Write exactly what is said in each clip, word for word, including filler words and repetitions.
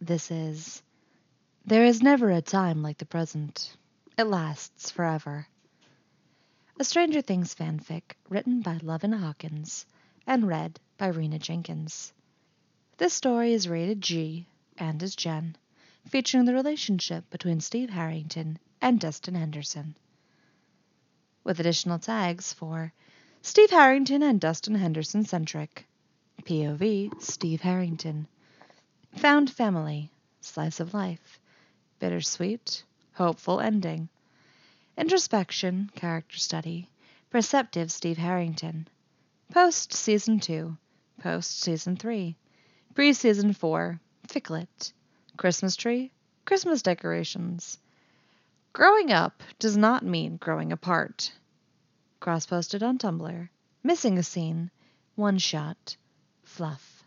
This is There Is Never a Time Like the Present. It Lasts Forever. A Stranger Things fanfic written by Lovin Hawkins and read by Rena Jenkins. This story is rated G and is Gen, featuring the relationship between Steve Harrington and Dustin Henderson, with additional tags for Steve Harrington and Dustin Henderson centric, P O V Steve Harrington, found family, slice of life, bittersweet, hopeful ending, introspection, character study, perceptive Steve Harrington, post season two, post season three, pre-season four, ficlet, Christmas tree, Christmas decorations. Growing up does not mean growing apart. Cross-posted on Tumblr. Missing a scene. One shot. Fluff.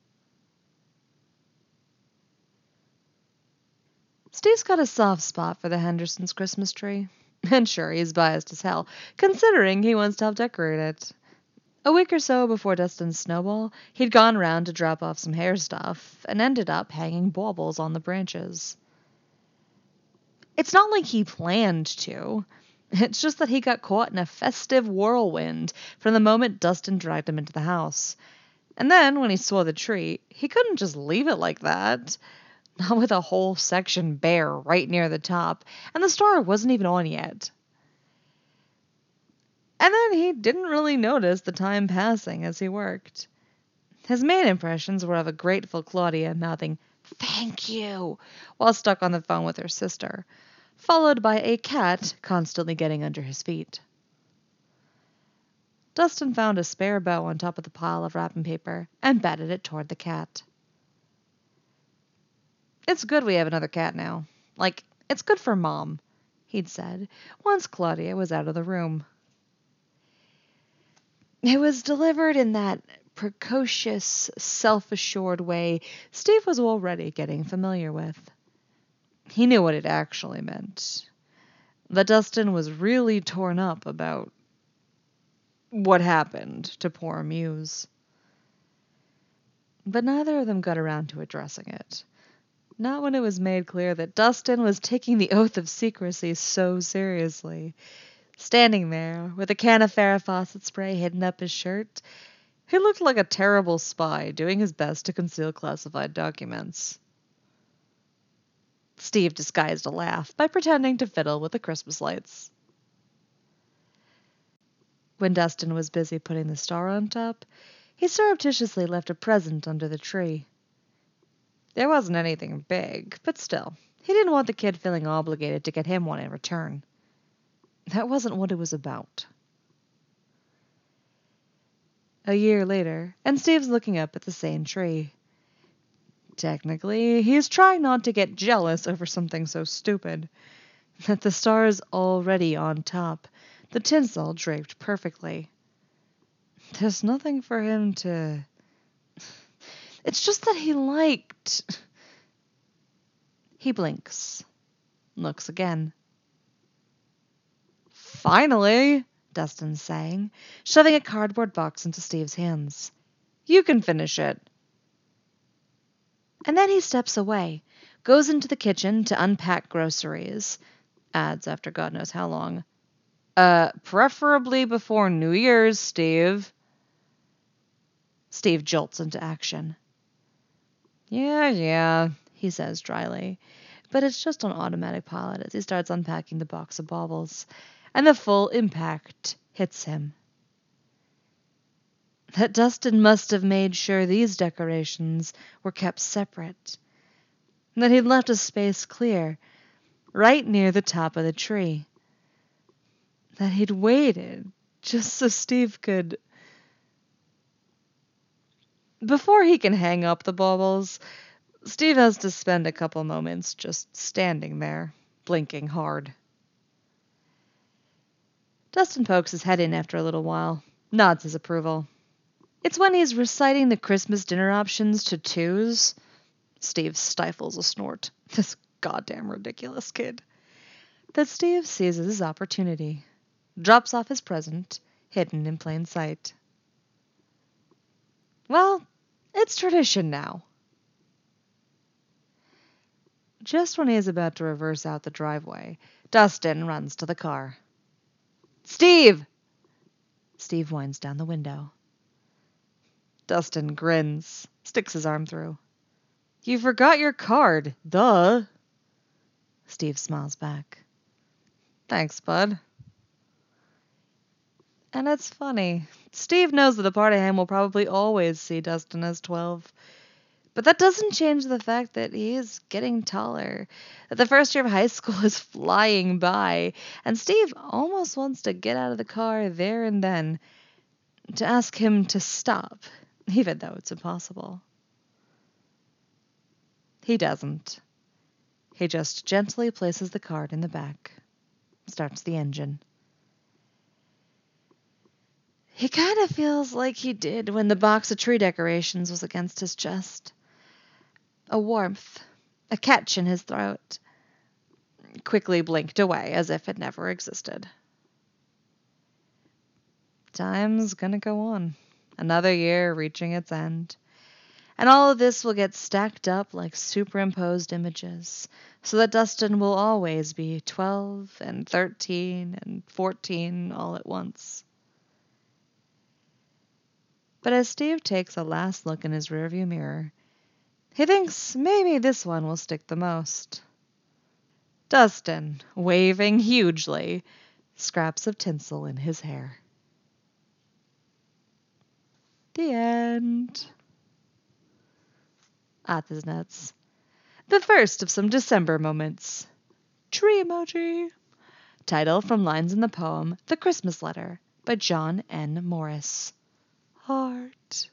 Steve's got a soft spot for the Hendersons' Christmas tree. And sure, he's biased as hell, considering he wants to help decorate it. A week or so before Dustin's snowball, he'd gone round to drop off some hair stuff, and ended up hanging baubles on the branches. It's not like he planned to. It's just that he got caught in a festive whirlwind from the moment Dustin dragged him into the house. And then, when he saw the tree, he couldn't just leave it like that. Not with a whole section bare right near the top, and the star wasn't even on yet. And then he didn't really notice the time passing as he worked. His main impressions were of a grateful Claudia mouthing, "Thank you," while stuck on the phone with her sister, followed by a cat constantly getting under his feet. Dustin found a spare bow on top of the pile of wrapping paper and batted it toward the cat. "It's good we have another cat now. Like, it's good for Mom," he'd said, once Claudia was out of the room. It was delivered in that precocious, self-assured way Steve was already getting familiar with. He knew what it actually meant. That Dustin was really torn up about what happened to poor Muse. But neither of them got around to addressing it. Not when it was made clear that Dustin was taking the oath of secrecy so seriously. Standing there, with a can of Farrah Fawcett spray hidden up his shirt, he looked like a terrible spy doing his best to conceal classified documents. Steve disguised a laugh by pretending to fiddle with the Christmas lights. When Dustin was busy putting the star on top, he surreptitiously left a present under the tree. There wasn't anything big, but still, he didn't want the kid feeling obligated to get him one in return. That wasn't what it was about. A year later, and Steve's looking up at the same tree. Technically, he's trying not to get jealous over something so stupid. That the star is already on top, the tinsel draped perfectly. There's nothing for him to... It's just that he liked... He blinks. Looks again. "Finally," Dustin's saying, shoving a cardboard box into Steve's hands. "You can finish it." And then he steps away, goes into the kitchen to unpack groceries. Adds after God knows how long. Uh, preferably before New Year's, Steve." Steve jolts into action. "Yeah, yeah," he says dryly, but it's just on automatic pilot as he starts unpacking the box of baubles, and the full impact hits him. That Dustin must have made sure these decorations were kept separate, and that he'd left a space clear, right near the top of the tree. That he'd waited just so Steve could... Before he can hang up the baubles, Steve has to spend a couple moments just standing there, blinking hard. Dustin pokes his head in after a little while, nods his approval. It's when he's reciting the Christmas dinner options to twos. Steve stifles a snort. This goddamn ridiculous kid. That Steve seizes his opportunity, drops off his present, hidden in plain sight. Well, it's tradition now. Just when he is about to reverse out the driveway, Dustin runs to the car. Steve! Steve winds down the window. Dustin grins, sticks his arm through. You forgot your card. Duh. Steve smiles back. Thanks, bud. And it's funny. Steve knows that a party ham will probably always see Dustin as twelve. But that doesn't change the fact that he is getting taller, that the first year of high school is flying by, and Steve almost wants to get out of the car there and then to ask him to stop, even though it's impossible. He doesn't. He just gently places the card in the back, starts the engine. He kind of feels like he did when the box of tree decorations was against his chest. A warmth, a catch in his throat, quickly blinked away as if it never existed. Time's gonna go on, another year reaching its end. And all of this will get stacked up like superimposed images, so that Dustin will always be twelve and thirteen and fourteen all at once. But as Steve takes a last look in his rearview mirror, he thinks maybe this one will stick the most. Dustin, waving hugely, scraps of tinsel in his hair. The end. Ah, this is nuts. The first of some December moments. Tree emoji. Title from lines in the poem The Christmas Letter by John N. Morris. Heart.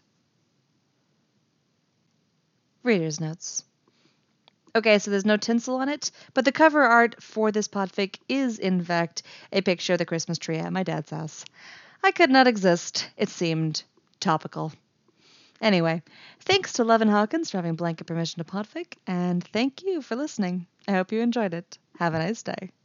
Reader's notes. Okay, so there's no tinsel on it, but the cover art for this podfic is, in fact, a picture of the Christmas tree at my dad's house. I could not exist. It seemed topical. Anyway, thanks to Levin Hawkins for having blanket permission to podfic, and thank you for listening. I hope you enjoyed it. Have a nice day.